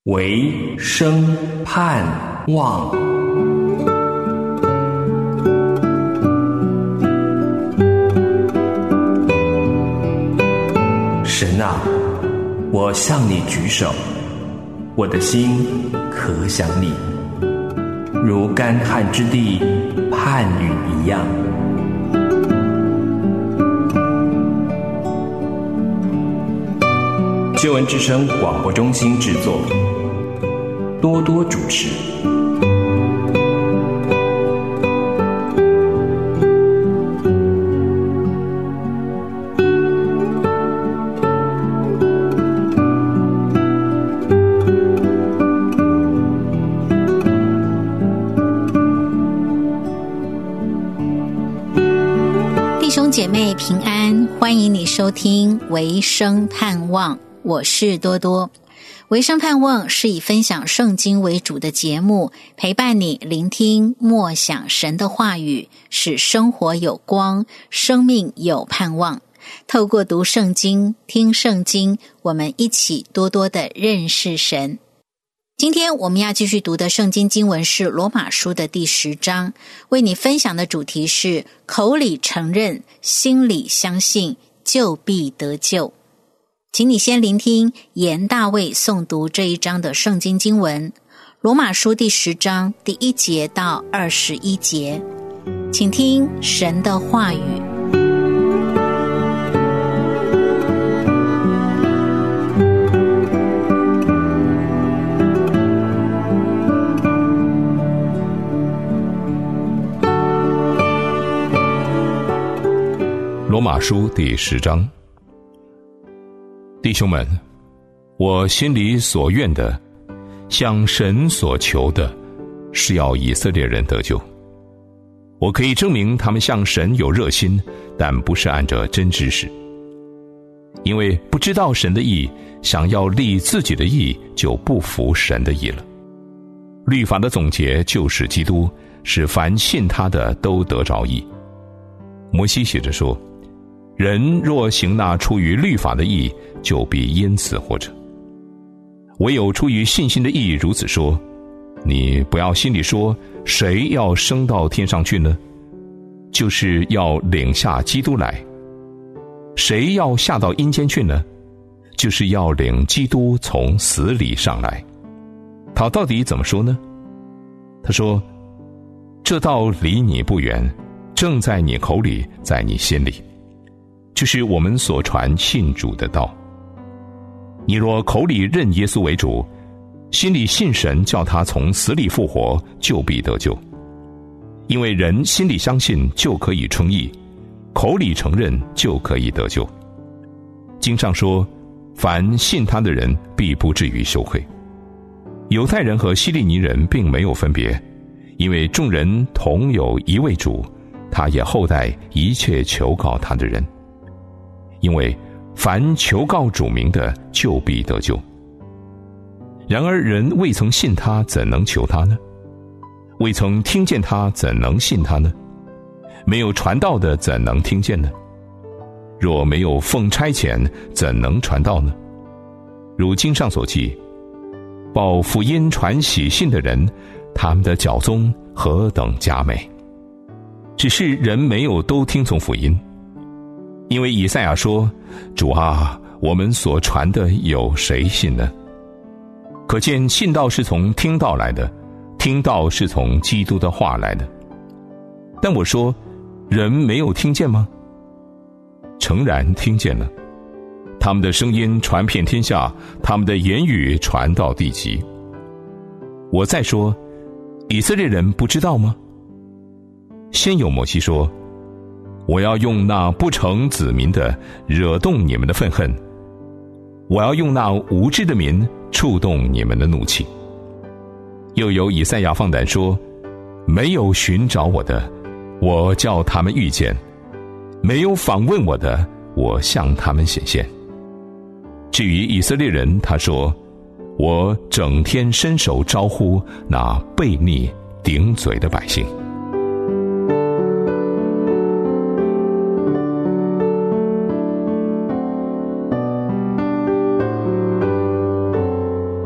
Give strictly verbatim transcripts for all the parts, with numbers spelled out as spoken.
唯生盼望。神啊，我向你举手，我的心可想你，如干旱之地盼雨一样。救恩之声广播中心制作，多多主持。 弟兄姐妹平安，欢迎你收听维生盼望，我是多多。维生盼望是以分享圣经为主的节目，陪伴你聆听默想神的话语，使生活有光，生命有盼望。透过读圣经、听圣经，我们一起多多的认识神。今天我们要继续读的圣经经文是罗马书的第十章，为你分享的主题是口里承认，心里相信，就必得救。请你先聆听严大卫诵读这一章的圣经经文，罗马书第十章第一节到二十一节，请听神的话语。 罗马书第十章。弟兄们，我心里所愿的，向神所求的，是要以色列人得救。我可以证明他们向神有热心，但不是按着真知识。因为不知道神的义，想要立自己的义，就不服神的义了。律法的总结就是基督，使凡信他的都得着义。摩西写着说，人若行那出于律法的义，就必因此活着。唯有出于信心的义如此说，你不要心里说，谁要升到天上去呢？就是要领下基督来。谁要下到阴间去呢？就是要领基督从死里上来。他到底怎么说呢？他说，这道离你不远，正在你口里，在你心里，就是我们所传信主的道。你若口里认耶稣为主，心里信神叫他从死里复活，就必得救。因为人心里相信就可以称义，口里承认就可以得救。经上说，凡信他的人必不至于羞愧。犹太人和希利尼人并没有分别，因为众人同有一位主，他也厚待一切求告他的人。因为凡求告主名的，就必得救。然而人未曾信他，怎能求他呢？未曾听见他，怎能信他呢？没有传道的，怎能听见呢？若没有奉差遣，怎能传道呢？如经上所记，报福音传喜信的人，他们的脚踪何等佳美！只是人没有都听从福音。因为以赛亚说，主啊，我们所传的有谁信呢？可见信道是从听道来的，听道是从基督的话来的。但我说，人没有听见吗？诚然听见了，他们的声音传遍天下，他们的言语传到地极。我再说，以色列人不知道吗？先有摩西说，我要用那不成子民的惹动你们的愤恨，我要用那无知的民触动你们的怒气。又有以赛亚放胆说，没有寻找我的，我叫他们遇见；没有访问我的，我向他们显现。至于以色列人，他说，我整天伸手招呼那悖逆顶嘴的百姓。 维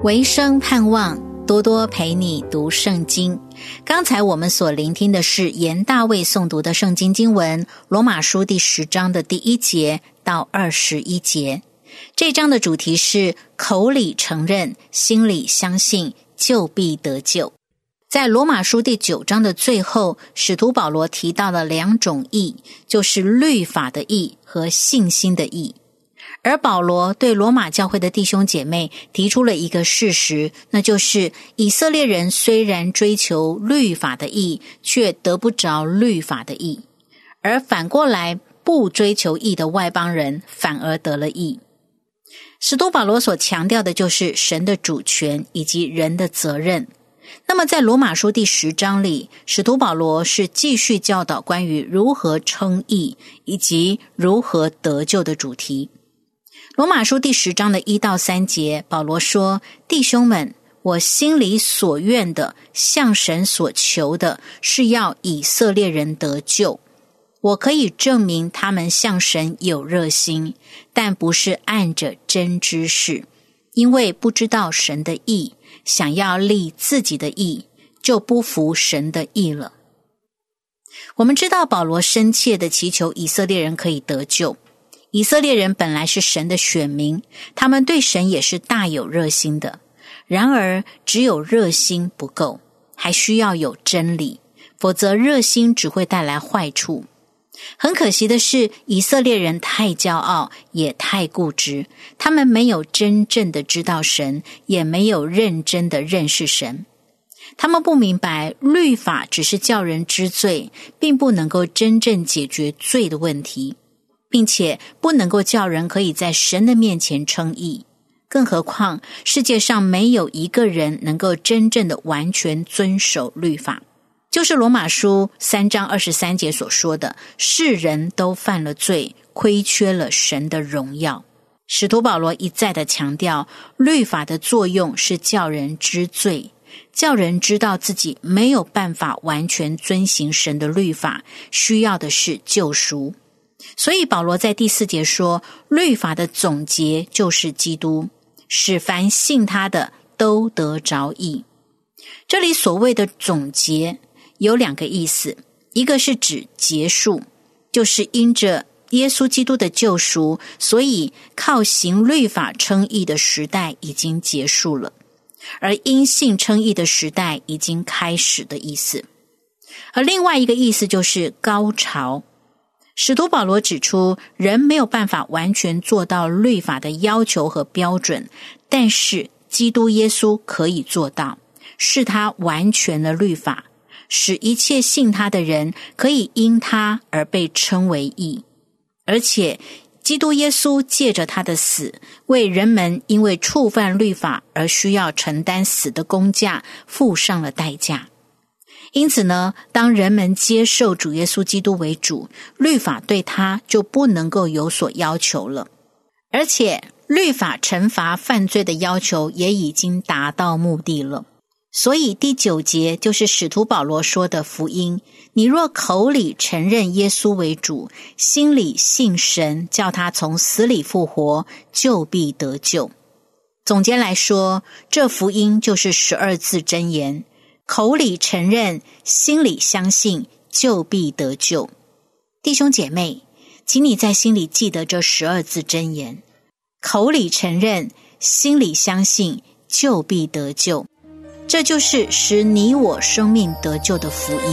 唯生盼望，多多陪你读圣经。刚才我们所聆听的是严大卫诵读的圣经经文，罗马书第十章的第一节到二十一节。这章的主题是口里承认，心里相信，就必得救。在罗马书第九章的最后，使徒保罗提到了两种义，就是律法的义和信心的义。而保罗对罗马教会的弟兄姐妹提出了一个事实，那就是以色列人虽然追求律法的义，却得不着律法的义，而反过来不追求义的外邦人反而得了义。使徒保罗所强调的就是神的主权以及人的责任。那么在罗马书第十章里，使徒保罗是继续教导关于如何称义以及如何得救的主题。罗马书第十章的一到三节，保罗说：弟兄们，我心里所愿的，向神所求的，是要以色列人得救。我可以证明他们向神有热心，但不是按着真知识，因为不知道神的义，想要立自己的义，就不服神的义了。我们知道保罗深切地祈求以色列人可以得救。以色列人本来是神的选民，他们对神也是大有热心的。然而只有热心不够，还需要有真理，否则热心只会带来坏处。很可惜的是，以色列人太骄傲，也太固执，他们没有真正的知道神，也没有认真的认识神。他们不明白律法只是叫人知罪，并不能够真正解决罪的问题，并且不能够叫人可以在神的面前称义。更何况世界上没有一个人能够真正的完全遵守律法，就是罗马书三章二十三节所说的，世人都犯了罪，亏缺了神的荣耀。使徒保罗一再的强调，律法的作用是叫人知罪，叫人知道自己没有办法完全遵行神的律法，需要的是救赎。所以保罗在第四节说，律法的总结就是基督，使凡信他的都得着义。这里所谓的总结有两个意思，一个是指结束，就是因着耶稣基督的救赎，所以靠行律法称义的时代已经结束了，而因信称义的时代已经开始的意思。而另外一个意思就是高潮。使徒保罗指出，人没有办法完全做到律法的要求和标准，但是基督耶稣可以做到，是他完全的律法，使一切信他的人可以因他而被称为义。而且基督耶稣借着他的死，为人们因为触犯律法而需要承担死的工价付上了代价。因此呢，当人们接受主耶稣基督为主，律法对他就不能够有所要求了。而且律法惩罚犯罪的要求也已经达到目的了。所以第九节就是使徒保罗说的福音，你若口里承认耶稣为主，心里信神叫他从死里复活，就必得救。总结来说，这福音就是十二字真言，口里承认，心里相信，就必得救。弟兄姐妹，请你在心里记得这十二字真言，口里承认，心里相信，就必得救。这就是使你我生命得救的福音。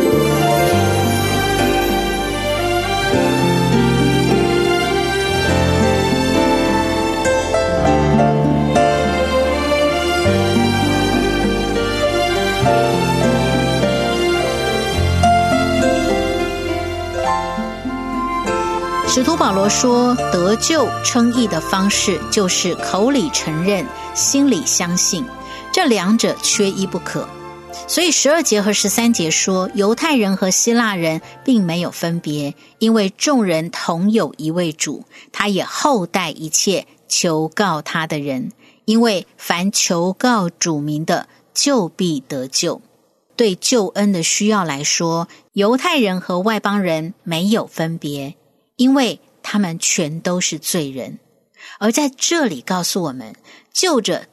使徒保罗说，得救称义的方式就是口里承认，心里相信，这两者缺一不可。所以十二节和十三节说，犹太人和希腊人并没有分别，因为众人同有一位主，他也厚待一切求告他的人，因为凡求告主名的，就必得救。对救恩的需要来说，犹太人和外邦人没有分别，因为他们全都是罪人。而在这里告诉我们，就着对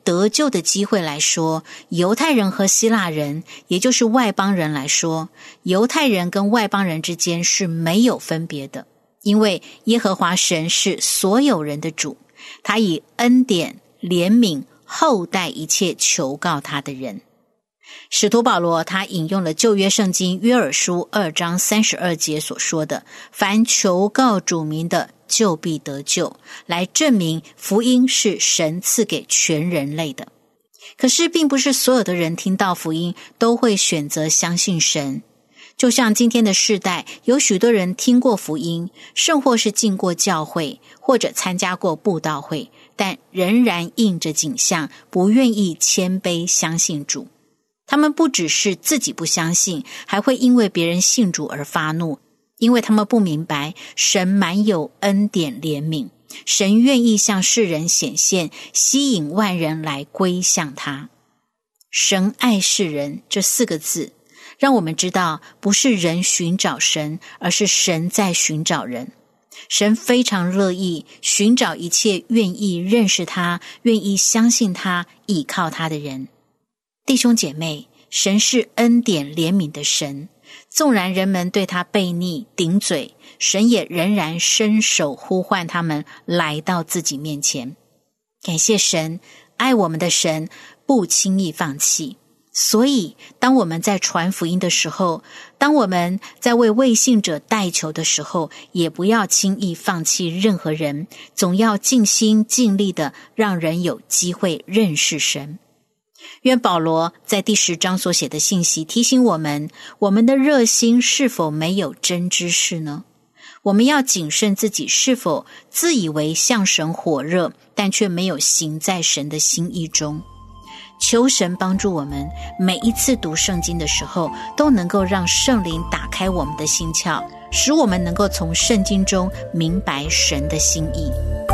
得救的机会来说，犹太人和希腊人，也就是外邦人来说，犹太人跟外邦人之间是没有分别的，因为耶和华神是所有人的主，他以恩典、怜悯厚待一切求告他的人。使徒保罗他引用了旧约圣经约珥书二章三十二节所说的，凡求告主名的就必得救，来证明福音是神赐给全人类的。可是并不是所有的人听到福音都会选择相信神，就像今天的世代，有许多人听过福音，甚或是进过教会，或者参加过布道会，但仍然应着景象，不愿意谦卑相信主。他们不只是自己不相信，还会因为别人信主而发怒，因为他们不明白神满有恩典怜悯，神愿意向世人显现，吸引万人来归向他。神爱世人这四个字，让我们知道不是人寻找神，而是神在寻找人。神非常乐意寻找一切愿意认识他、愿意相信他、倚靠他的人。弟兄姐妹，神是恩典怜悯的神，纵然人们对他悖逆顶嘴，神也仍然伸手呼唤他们来到自己面前。感谢神，爱我们的神不轻易放弃。所以当我们在传福音的时候，当我们在为未信者代求的时候，也不要轻易放弃任何人，总要尽心尽力的让人有机会认识神。愿保罗在第十章所写的信息提醒我们，我们的热心是否没有真知识呢？我们要谨慎自己是否自以为向神火热，但却没有行在神的心意中。求神帮助我们，每一次读圣经的时候，都能够让圣灵打开我们的心窍，使我们能够从圣经中明白神的心意。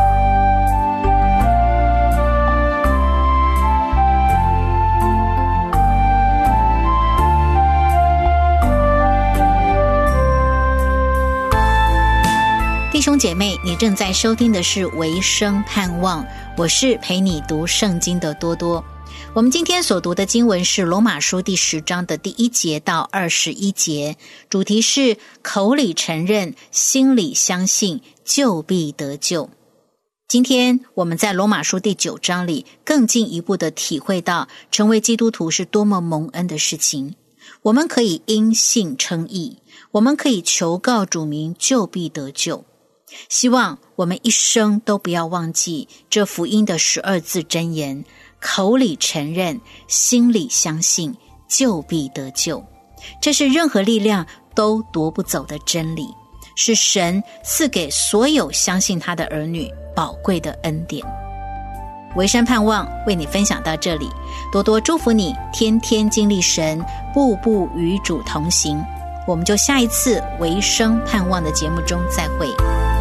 弟兄姐妹，你正在收听的是维生盼望，我是陪你读圣经的多多。我们今天所读的经文是罗马书第十章的第一节到二十一节，主题是口里承认，心里相信，就必得救。今天我们在罗马书第九章里更进一步的体会到成为基督徒是多么蒙恩的事情。我们可以因信称义，我们可以求告主名，就必得救。希望我们一生都不要忘记这福音的十二字箴言，口里承认，心里相信，就必得救。这是任何力量都夺不走的真理，是神赐给所有相信他的儿女宝贵的恩典。维生盼望为你分享到这里，多多祝福你天天经历神，步步与主同行。我们就下一次维生盼望的节目中再会。